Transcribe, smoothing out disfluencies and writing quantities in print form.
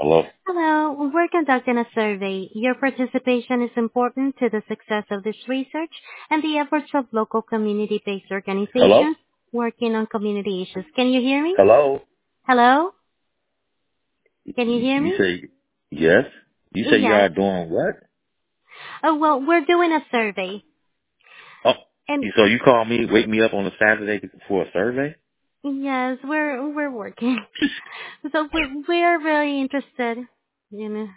Hello? Hello. We're conducting a survey. Your participation is important to the success of this research and the efforts of local community-based Hello? organizations working on community issues. Can you hear me? Hello? Hello? Can you hear You me? say, yes? You say you Yes. are doing what? Oh, well, we're doing a survey. Oh, And so you call me, wake me up on a Saturday for a survey? yes, we're working. So we're really interested,